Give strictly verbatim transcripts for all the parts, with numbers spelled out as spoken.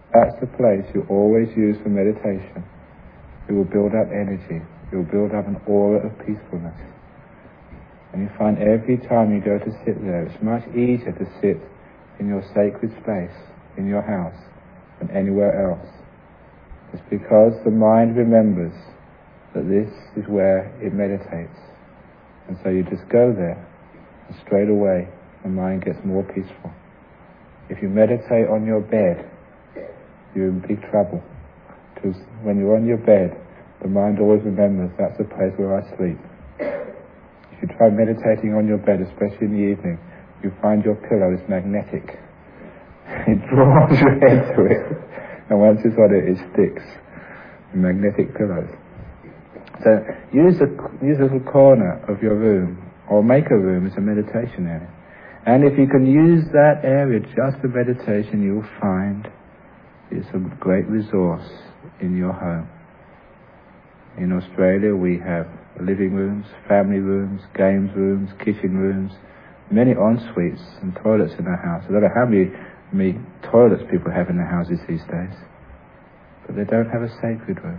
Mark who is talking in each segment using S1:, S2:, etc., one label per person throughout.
S1: That's the place you always use for meditation. It will build up energy. It will build up an aura of peacefulness. And you find every time you go to sit there, it's much easier to sit in your sacred space, in your house, than anywhere else. It's because the mind remembers that this is where it meditates. And so you just go there, and straight away the mind gets more peaceful. If you meditate on your bed, you're in big trouble. Because when you're on your bed, the mind always remembers that's the place where I sleep. If you try meditating on your bed, especially in the evening, you find your pillow is magnetic. It draws your head to it, and once it's on it, it sticks. Magnetic pillows. So use a, use a little corner of your room, or make a room as a meditation area. And if you can use that area just for meditation, you'll find it's a great resource in your home. In Australia, we have living rooms, family rooms, games rooms, kitchen rooms, many en-suites and toilets in our house. I don't know how many, many toilets people have in their houses these days, but they don't have a sacred room.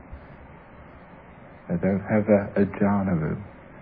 S1: They don't have a, a jhana room,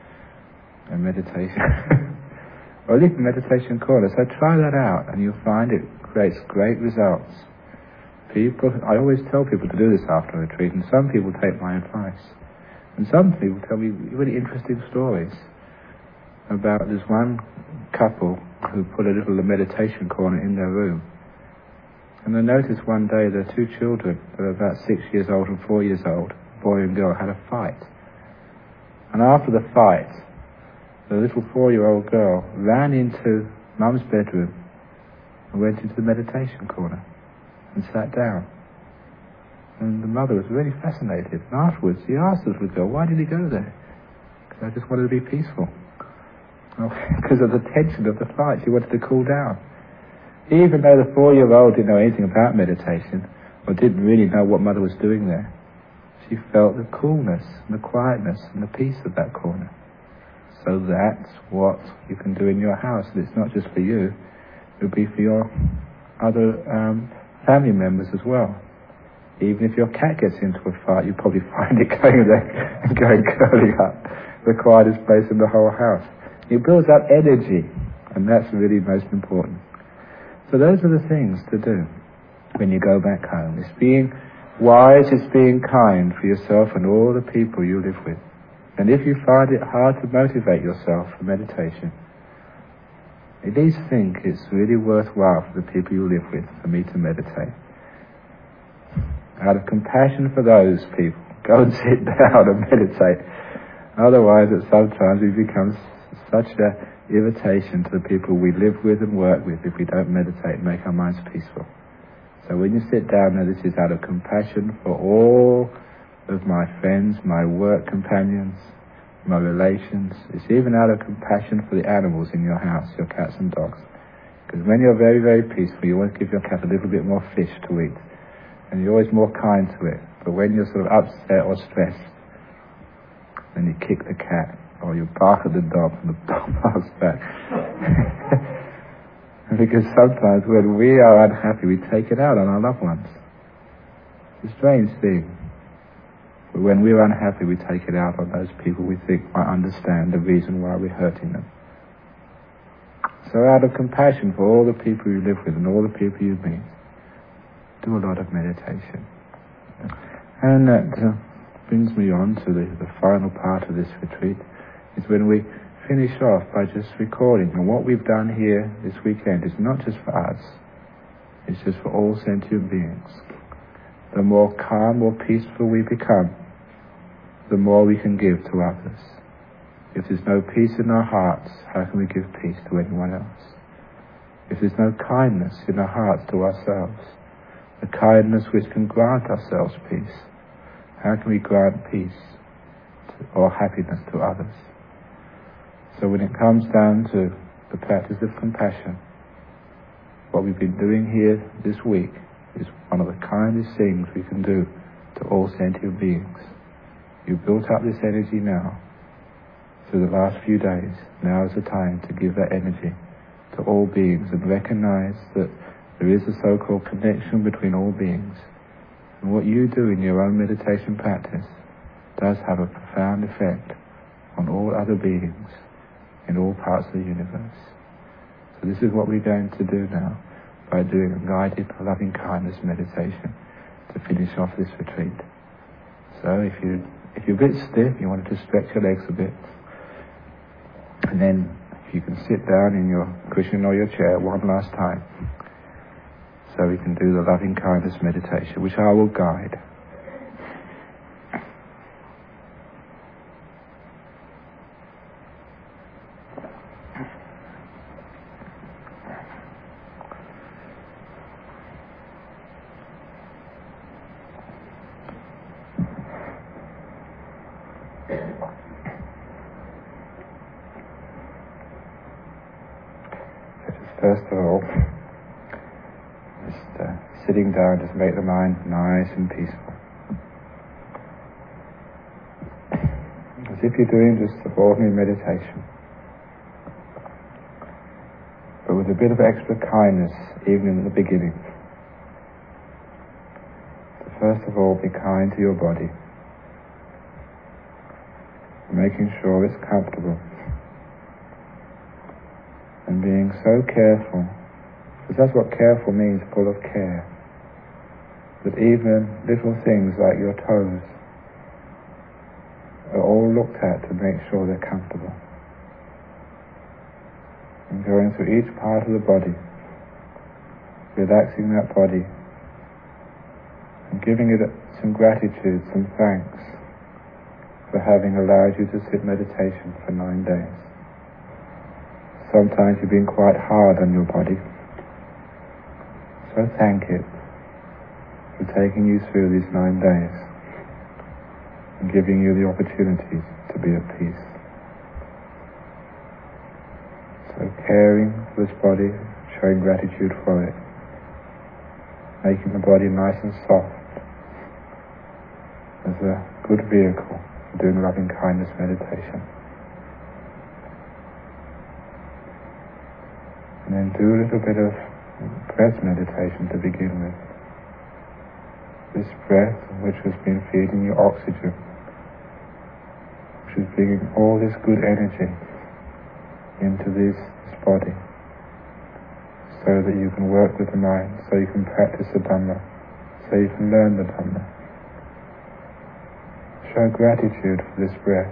S1: a meditation, or at least a meditation corner. So try that out, and you'll find it creates great results. People, I always tell people to do this after a retreat, and some people take my advice. And some people tell me really interesting stories about this one couple who put a little meditation corner in their room. And I noticed one day their two children, that were about six years old and four years old, boy and girl, had a fight. And after the fight, the little four-year-old girl ran into Mum's bedroom and went into the meditation corner and sat down. And the mother was really fascinated. And afterwards, he asked the little girl, why did he go there? Because I just wanted to be peaceful. Well, because of the tension of the fight, she wanted to cool down. Even though the four-year-old didn't know anything about meditation, or didn't really know what mother was doing there, she felt the coolness and the quietness and the peace of that corner. So that's what you can do in your house. And it's not just for you, it'll be for your other um, family members as well. Even if your cat gets into a fight, you probably find it going there and going curling up, the quietest place in the whole house. It builds up energy, and that's really most important. So those are the things to do when you go back home. It's being wise, it's being kind for yourself and all the people you live with. And if you find it hard to motivate yourself for meditation, at least think it's really worthwhile for the people you live with for me to meditate. Out of compassion for those people, go and sit down and meditate. Otherwise, at sometimes we become such an irritation to the people we live with and work with if we don't meditate and make our minds peaceful. So when you sit down, now this is out of compassion for all of my friends, my work companions, my relations. It's even out of compassion for the animals in your house, your cats and dogs. Because when you're very, very peaceful, you want to give your cat a little bit more fish to eat. And you're always more kind to it. But when you're sort of upset or stressed, then you kick the cat, or you bark at the dog, and the dog barks back. Because sometimes when we are unhappy, we take it out on our loved ones. It's a strange thing. But when we're unhappy, we take it out on those people we think might understand the reason why we're hurting them. So out of compassion for all the people you live with and all the people you meet, do a lot of meditation. And that uh, brings me on to the, the final part of this retreat, is when we finish off by just recording. And what we've done here this weekend is not just for us, it's just for all sentient beings. The more calm or peaceful we become, the more we can give to others. If there's no peace in our hearts, how can we give peace to anyone else? If there's no kindness in our hearts to ourselves, the kindness which can grant ourselves peace, how can we grant peace to, or happiness to others? So when it comes down to the practice of compassion, what we've been doing here this week is one of the kindest things we can do to all sentient beings. You've built up this energy now through the last few days. Now is the time to give that energy to all beings and recognize that There is a so-called connection between all beings. And what you do in your own meditation practice does have a profound effect on all other beings in all parts of the universe. So this is what we're going to do now by doing a guided loving kindness meditation to finish off this retreat. So if you if you're a bit stiff, you wanted to stretch your legs a bit, and then if you can sit down in your cushion or your chair one last time, so we can do the loving kindness meditation, which I will guide. First of all, just uh, sitting down, just make the mind nice and peaceful. As if you're doing just an ordinary meditation, but with a bit of extra kindness even in the beginning. So first of all, be kind to your body, making sure it's comfortable. And being so careful, because that's what careful means, full of care, that even little things like your toes are all looked at to make sure they're comfortable. And going through each part of the body, relaxing that body, and giving it some gratitude, some thanks for having allowed you to sit meditation for nine days. Sometimes you've been quite hard on your body, so thank it for taking you through these nine days and giving you the opportunity to be at peace. So caring for this body, showing gratitude for it, making the body nice and soft as a good vehicle for doing loving kindness meditation. And then do a little bit of breath meditation to begin with. This breath, which has been feeding you oxygen, which is bringing all this good energy into this, this body, so that you can work with the mind, so you can practice the Dhamma, so you can learn the Dhamma. Show gratitude for this breath.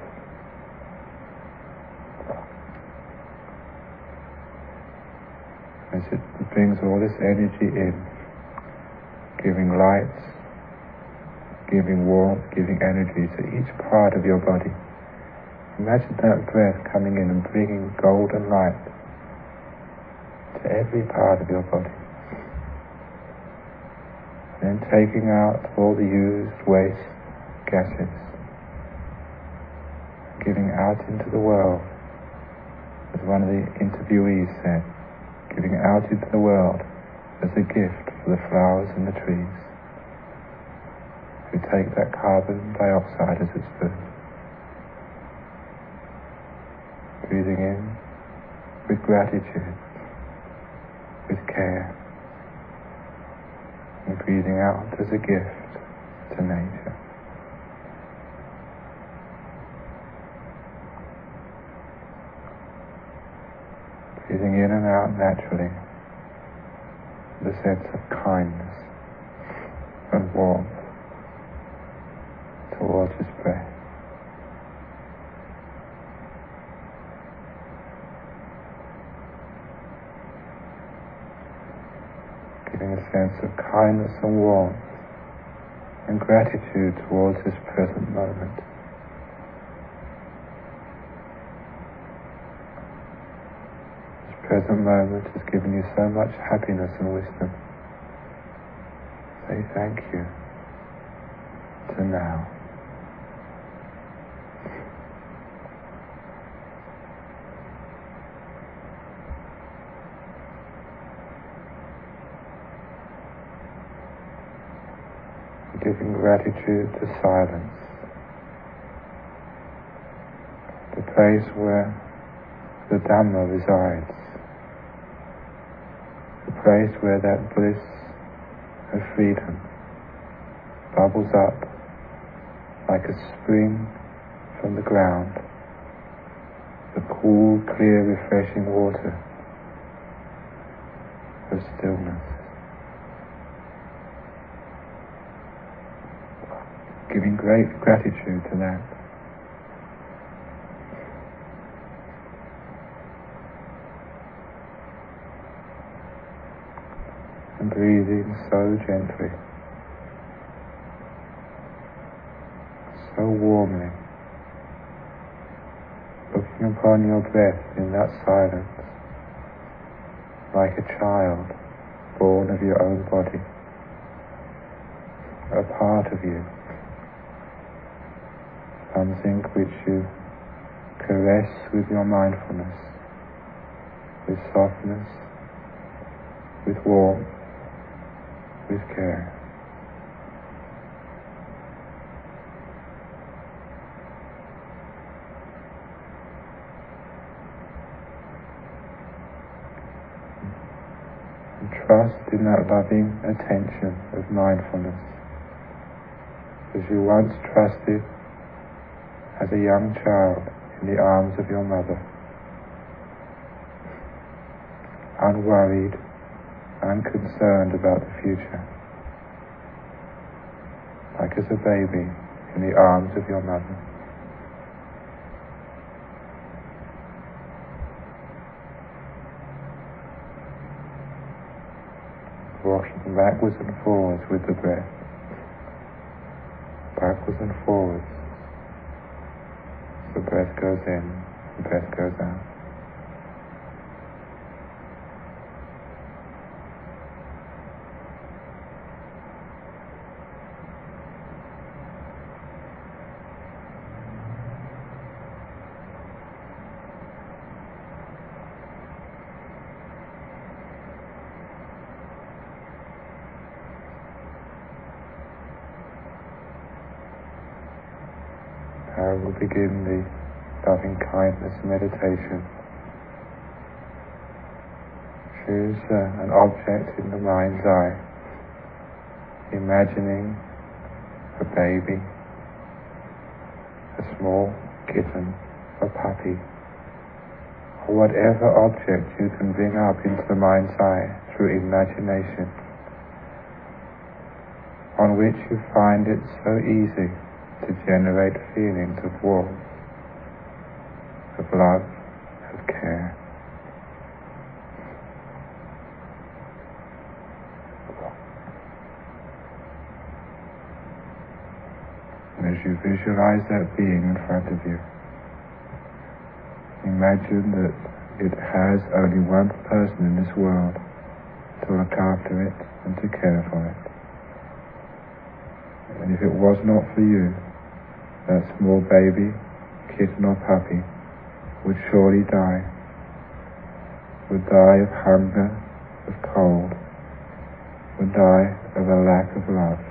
S1: As it brings all this energy in, giving light, giving warmth, giving energy to each part of your body. Imagine that breath coming in and bringing golden light to every part of your body. Then taking out all the used waste gases, giving out into the world, as one of the interviewees said, giving out into the world as a gift for the flowers and the trees, who take that carbon dioxide as its food. Breathing in with gratitude, with care, and breathing out as a gift to nature. Breathing in and out naturally, the sense of kindness and warmth towards this breath. Giving a sense of kindness and warmth and gratitude towards this present moment. Present moment has given you so much happiness and wisdom. Say thank you to now. Giving gratitude to silence, the place where the Dhamma resides. The place where that bliss of freedom bubbles up like a spring from the ground, the cool, clear, refreshing water of stillness, giving great gratitude to that. And breathing so gently, so warmly, looking upon your breath in that silence, like a child born of your own body, a part of you, something which you caress with your mindfulness, with softness, with warmth, with care. And trust in that loving attention of mindfulness, as you once trusted as a young child in the arms of your mother, unworried, unconcerned about the future, like as a baby in the arms of your mother. Walking backwards and forwards with the breath, backwards and forwards. The breath goes in, the breath goes out. Now we'll begin the loving kindness meditation. Choose uh, an object in the mind's eye, imagining a baby, a small kitten, a puppy, or whatever object you can bring up into the mind's eye through imagination, on which you find it so easy to generate feelings of warmth, of love, of care. And as you visualize that being in front of you, imagine that it has only one person in this world to look after it and to care for it. And if it was not for you, that small baby, kitten or puppy, would surely die, would die of hunger, of cold, would die of a lack of love.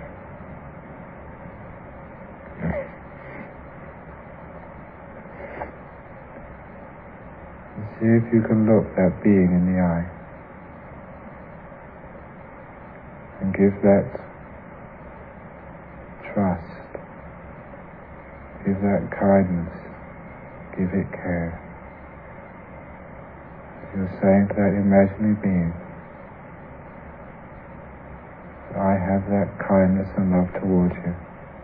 S1: And see if you can look that being in the eye and give that trust, give that kindness, give it care. You're saying to that imaginary being, I have that kindness and love towards you.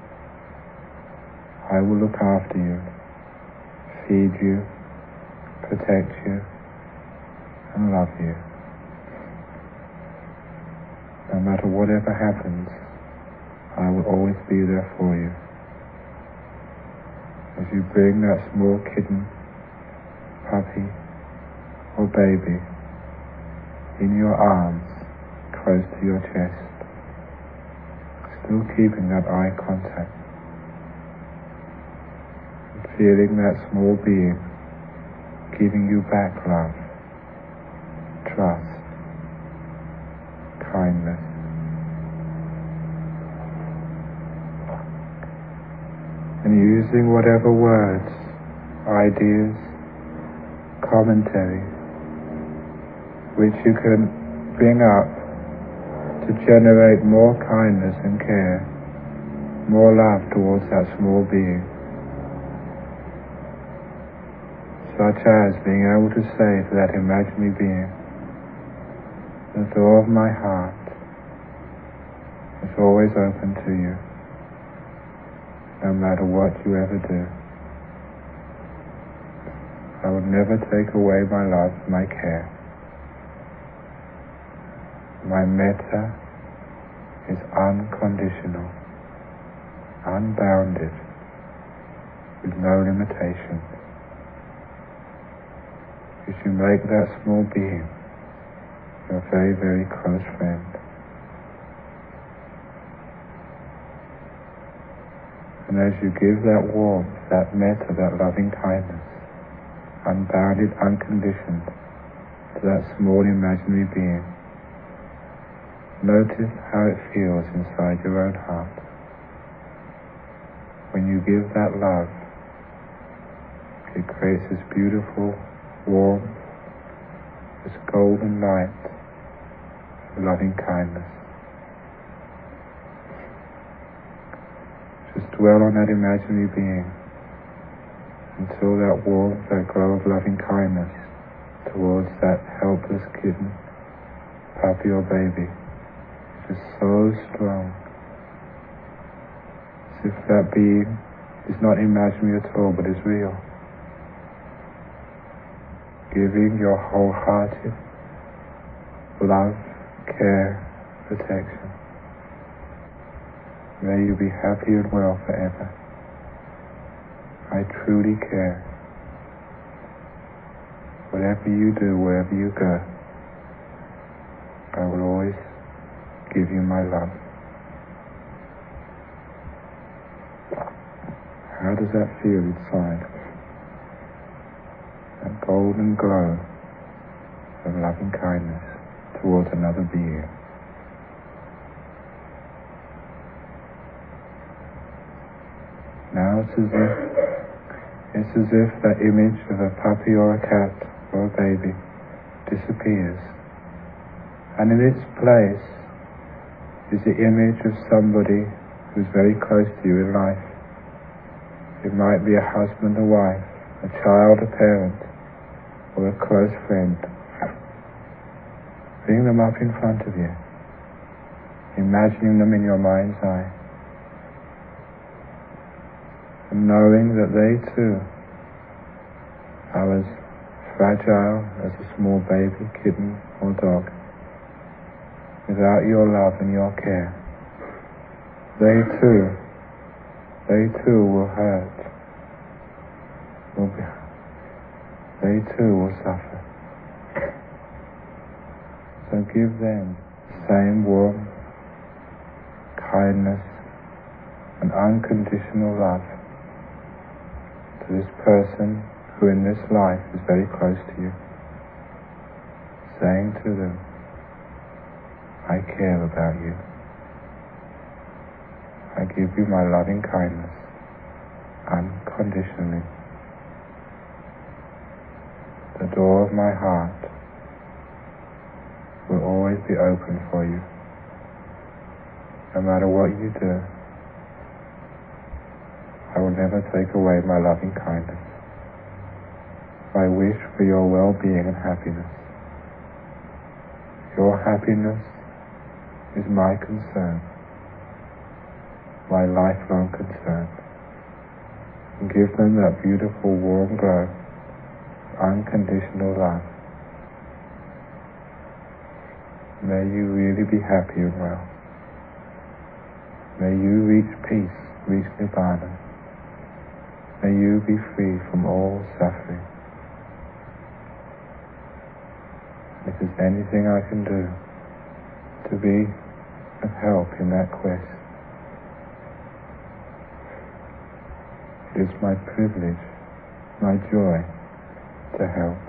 S1: I will look after you, feed you, protect you, and love you. No matter whatever happens, I will always be there for you. As you bring that small kitten, puppy, or baby in your arms, close to your chest, still keeping that eye contact, and feeling that small being giving you back love, trust, kindness. And using whatever words, ideas, commentary, which you can spring up to generate more kindness and care, more love towards that small being. Such as being able to say to that imaginary being, the door of my heart is always open to you, no matter what you ever do. I will never take away my love, my care. My metta is unconditional, unbounded, with no limitations. You should make that small being your very, very close friend. And as you give that warmth, that metta, that loving kindness, unbounded, unconditioned, to that small imaginary being, notice how it feels inside your own heart. When you give that love, it creates this beautiful, warm, this golden light of loving kindness. Just dwell on that imaginary being until that warmth, that glow of loving kindness towards that helpless kitten, puppy or baby, is just so strong. As if that being is not imaginary at all, but is real. Giving your wholehearted love, care, protection. May you be happy and well forever. I truly care. Whatever you do, wherever you go, I will always give you my love. How does that feel inside? That golden glow of loving kindness towards another being. Now it's as if it's as if that image of a puppy or a cat or a baby disappears, and in its place is the image of somebody who's very close to you in life. It might be a husband, a wife, a child, a parent, or a close friend. Bring them up in front of you, imagining them in your mind's eye, and knowing that they too are as fragile as a small baby, kitten, or dog. Without your love and your care, they too, they too will hurt, will be, they too will suffer. So give them the same warmth, kindness, and unconditional love to this person who in this life is very close to you, saying to them, I care about you. I give you my loving kindness, unconditionally. The door of my heart will always be open for you, no matter what you do. I will never take away my loving kindness. I wish for your well-being and happiness. Your happiness is my concern, my lifelong concern. And give them that beautiful warm glow, unconditional love. May you really be happy and well. May you reach peace, reach Nibbana. May you be free from all suffering. If there's anything I can do to be of help in that quest, it is my privilege, my joy to help.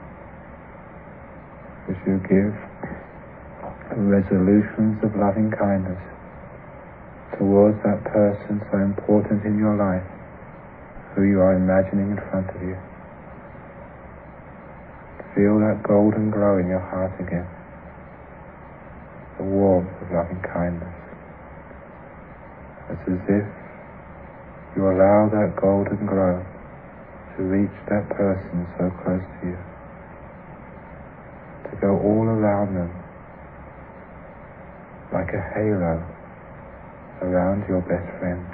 S1: As you give resolutions of loving kindness towards that person so important in your life, who you are imagining in front of you. Feel that golden glow in your heart again. the warmth of loving kindness. It's as if you allow that golden glow to reach that person so close to you, to go all around them like a halo around your best friend,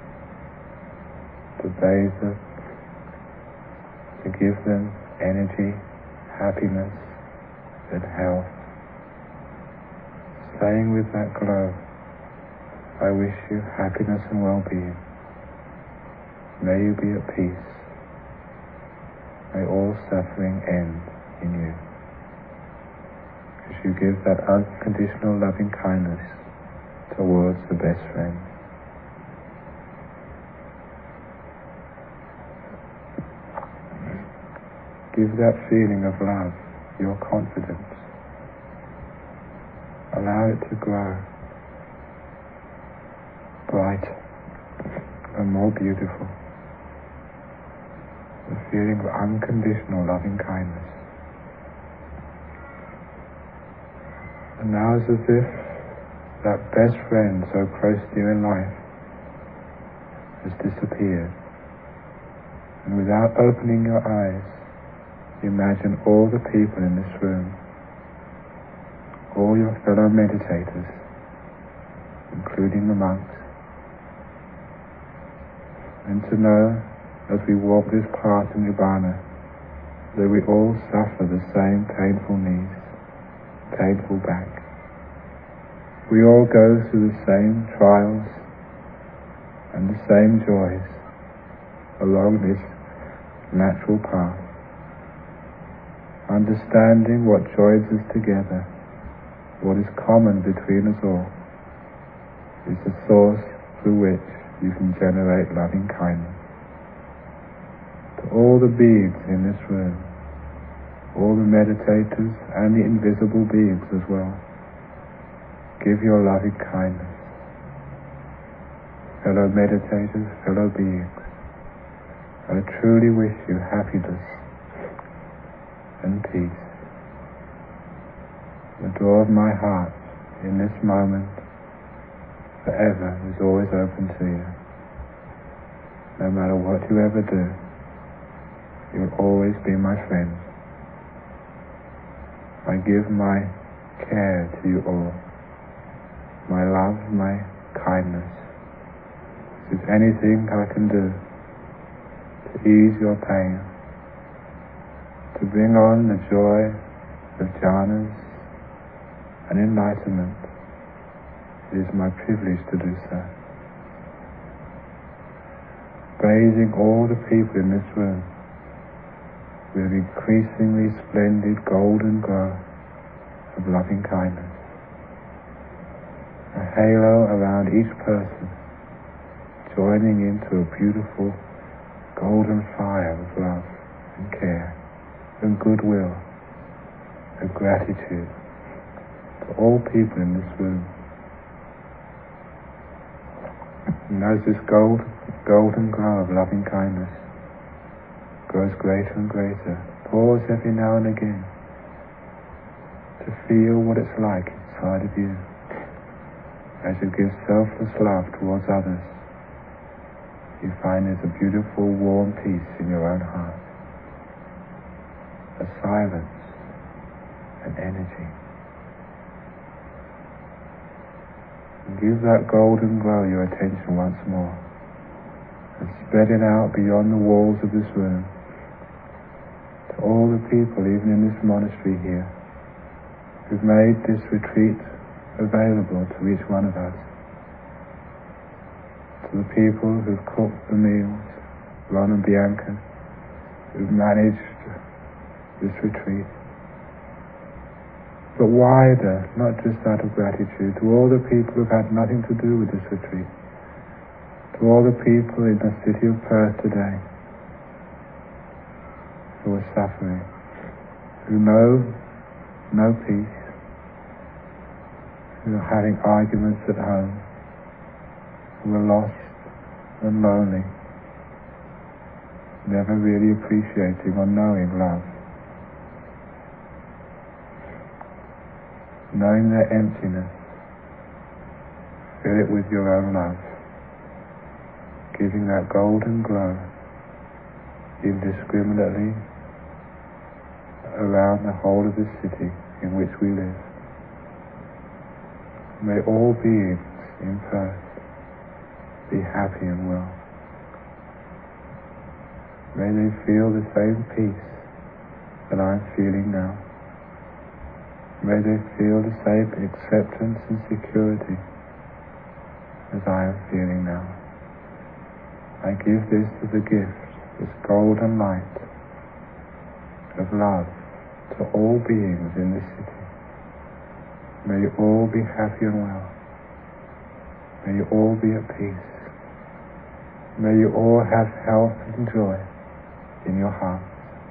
S1: to bathe them, to give them energy, happiness, and health. Staying with that glow, I wish you happiness and well-being. May you be at peace. May all suffering end in you. As you give that unconditional loving kindness towards the best friend. Give that feeling of love, your confidence. Allow it to grow brighter and more beautiful. The feeling of unconditional loving kindness. And now it's as if that best friend so close to you in life has disappeared. And without opening your eyes, imagine all the people in this room, all your fellow meditators, including the monks, and to know as we walk this path in Nibbana that we all suffer the same painful knees, painful back. We all go through the same trials and the same joys along this natural path. Understanding what joins us together, what is common between us all, is the source through which you can generate loving kindness. To all the beings in this room, all the meditators and the invisible beings as well, give your loving kindness. Fellow meditators, fellow beings, I truly wish you happiness and peace. The door of my heart in this moment forever is always open to you. No matter what you ever do, you will always be my friend. I give my care to you all, my love, my kindness. If there's anything I can do to ease your pain, to bring on the joy of jhanas and enlightenment, it is my privilege to do so. Bathing all the people in this room with an increasingly splendid golden glow of loving kindness. A halo around each person, joining into a beautiful golden fire of love and care and goodwill and gratitude to all people in this room. And as this gold, golden glow of loving kindness grows greater and greater, pause every now and again to feel what it's like inside of you as you give selfless love towards others. You find there's a beautiful warm peace in your own heart, a silence, an energy. And give that golden glow your attention once more and spread it out beyond the walls of this room to all the people, even in this monastery here, who've made this retreat available to each one of us. To the people who've cooked the meals, Ron and Bianca, who've managed this retreat. But wider, not just out of gratitude, to all the people who've had nothing to do with this retreat, to all the people in the city of Perth today who are suffering, who know no peace, who are having arguments at home, who are lost and lonely, never really appreciating or knowing love. knowing their emptiness, fill it with your own love, giving that golden glow indiscriminately around the whole of the city in which we live. May all beings in Perth be happy and well. May they feel the same peace that I'm feeling now. May they feel the same acceptance and security as I am feeling now. I give this as a gift, this golden light of love to all beings in this city. May you all be happy and well. May you all be at peace. May you all have health and joy in your hearts.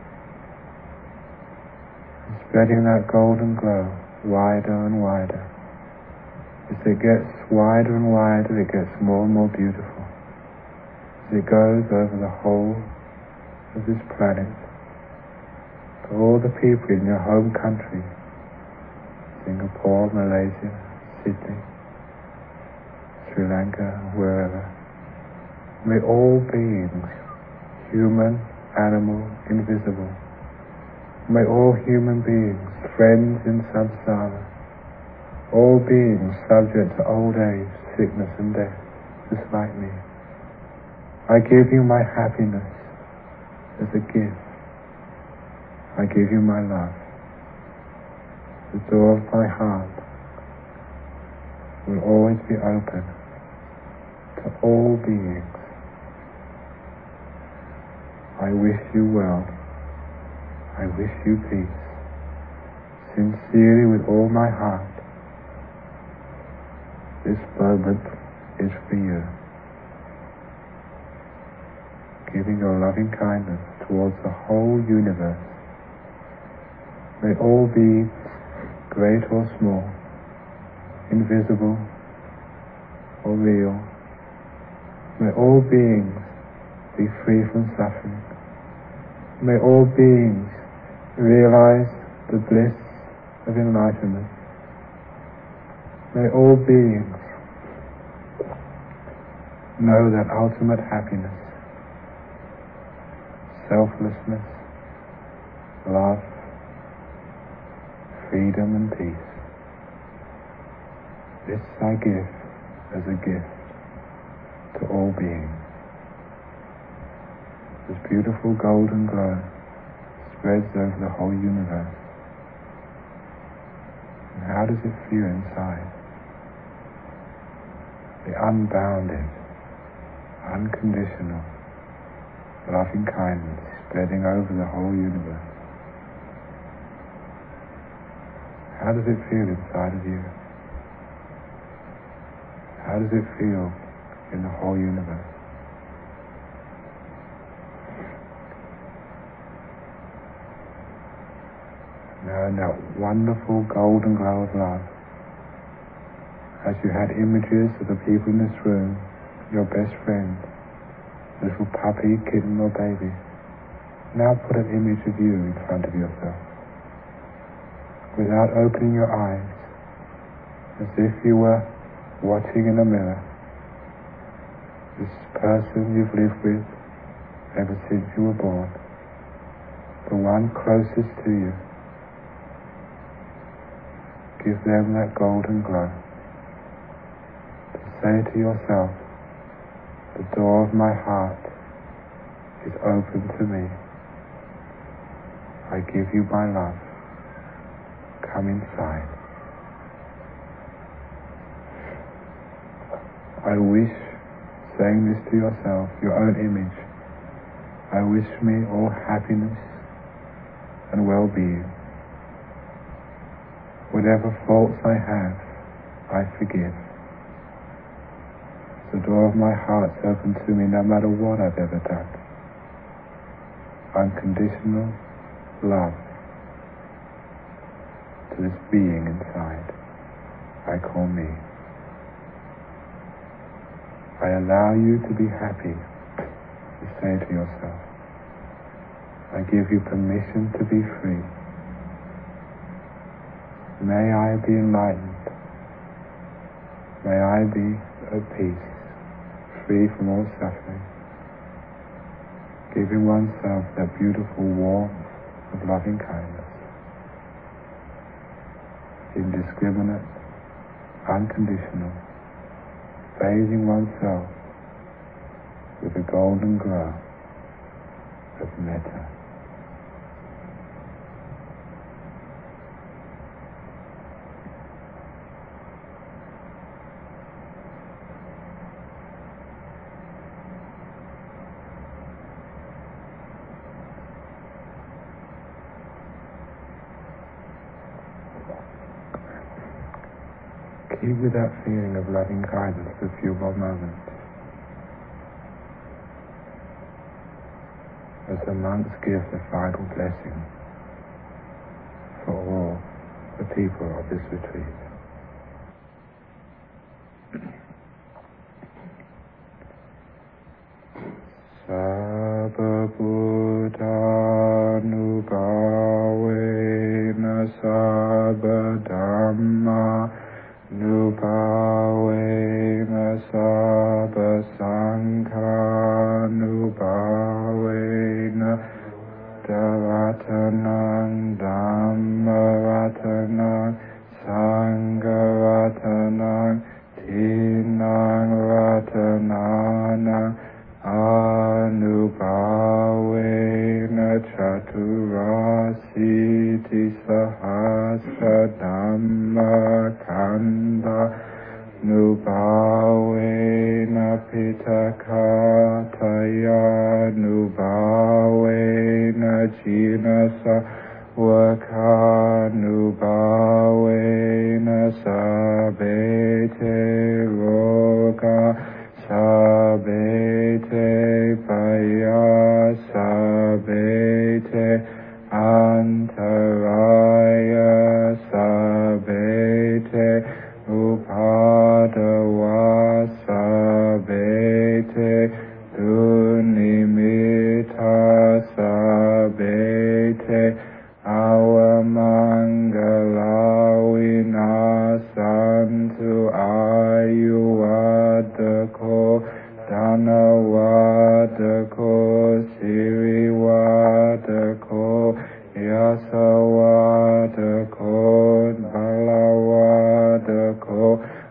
S1: And spreading that golden glow wider and wider. As it gets wider and wider, it gets more and more beautiful. As it goes over the whole of this planet, to all the people in your home country, Singapore, Malaysia, Sydney, Sri Lanka, wherever. May all beings, human, animal, invisible, may all human beings, friends in samsara, all beings subject to old age, sickness and death, just like me. I give you my happiness as a gift. I give you my love. The door of my heart will always be open to all beings. I wish you well. I wish you peace. Sincerely, with all my heart, this moment is for you. Giving your loving kindness towards the whole universe. May all beings, great or small, invisible or real, may all beings be free from suffering. May all beings realize the bliss of enlightenment. May all beings know that ultimate happiness, selflessness, love, freedom and peace. This I give as a gift to all beings. This beautiful golden glow spreads over the whole universe. And how does it feel inside? The unbounded, unconditional, loving kindness spreading over the whole universe. How does it feel inside of you? How does it feel in the whole universe? Now in that wonderful golden glow of love, as you had images of the people in this room, your best friend, little puppy, kitten or baby, now put an image of you in front of yourself. Without opening your eyes, as if you were watching in a mirror, this person you've lived with ever since you were born, the one closest to you. Give them that golden glow. To say to yourself, the door of my heart is open to me. I give you my love. Come inside. I wish, saying this to yourself, your own image, I wish me all happiness and well-being. Whatever faults I have, I forgive. The door of my heart's open to me no matter what I've ever done. Unconditional love to this being inside I call me. I allow you to be happy, you say to yourself. I give you permission to be free. May I be enlightened. May I be at peace, free from all suffering. Giving oneself that beautiful warmth of loving kindness. Indiscriminate, unconditional, bathing oneself with the golden glow of metta. Keep with that feeling of loving kindness for a few more moments. As the monks give the final blessing for all the people of this retreat. Sabba Buddhanubhavena Sabba Dhamma Nubhavena Sabba Sankhanubhavena Davatanang Dhammavatanang Sanghavatanang Tinang Vatananang Anubhavena Chaturasiti Sahasra Dhamma Kanda Nubhavena Pitakataya Nubhavena Jinasa Waka Nubhavena Sabete Roga Sabete Paya Sabete Antaraya Sabete Upadawa Sabete Dunimita Sabete Awamangala Vinasantu Ayuwadako Dhanawadako Siriwadako Yasawadako Balawadako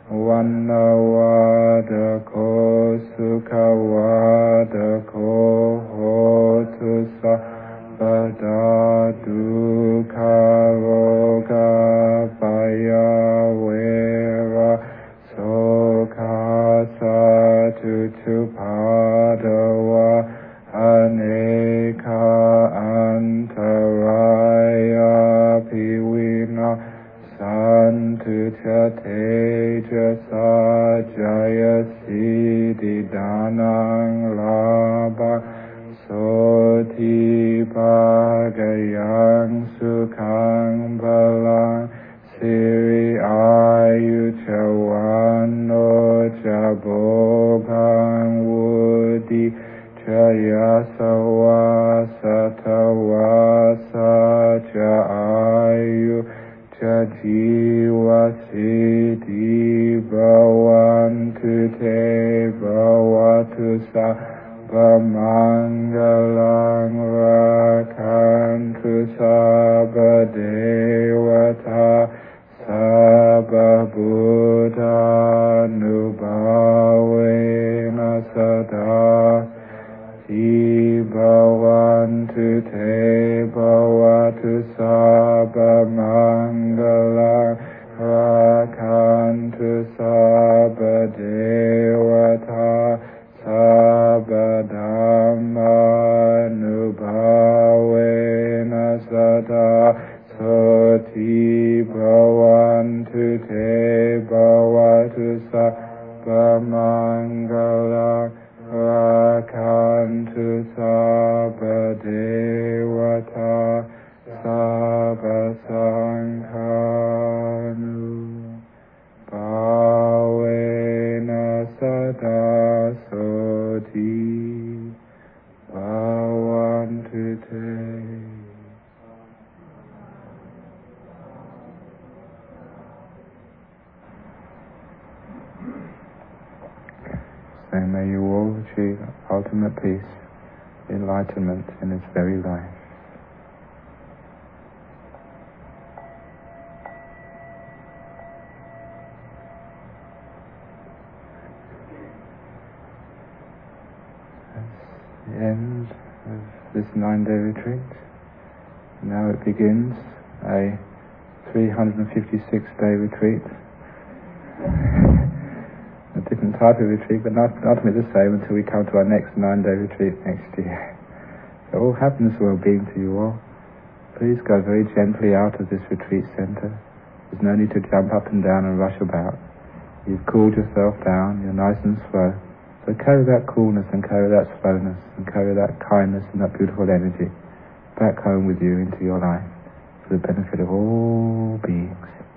S1: Vannawadako Sukhawadako Hotu Sabada Dukkha Roga Paya Vera Sokha Satutu Padawa Aneka Antaraya Piwina Santu Teja Sajaya Siddhi Danang Labha Soti Bhagayang Sukhang Balang Siri Ayu Chawano Chabobhang Wudi Chayasawa Satawasa Cha Ayu Cha Jiva Siddhi Bhavantu Te Bhavatu Sabba Mangalang Rakantu Sabba Devata Sabba Buddha Nubhavena Sada Ti Bhavantu Te Bhavatu Sabba Mangalang Rakantu Sabba Devata Sabba Dhamma Nubhavena Sada Soti Bhavantu Te Bhavatu Sabba Mangalang Rakantu Sabba Devata Sabba Sanghanu Bhavena Sada Soti Bhavantu Te. and may you all achieve ultimate peace, enlightenment in this very life. That's the end of this nine-day retreat. Now it begins a three hundred fifty-six day retreat. A different type of retreat, but not ultimately the same until we come to our next nine-day retreat next year. So all happiness, well-being to you all. Please go very gently out of this retreat center. There's no need to jump up and down and rush about. You've cooled yourself down, you're nice and slow. So carry that coolness and carry that slowness and carry that kindness and that beautiful energy back home with you into your life for the benefit of all beings.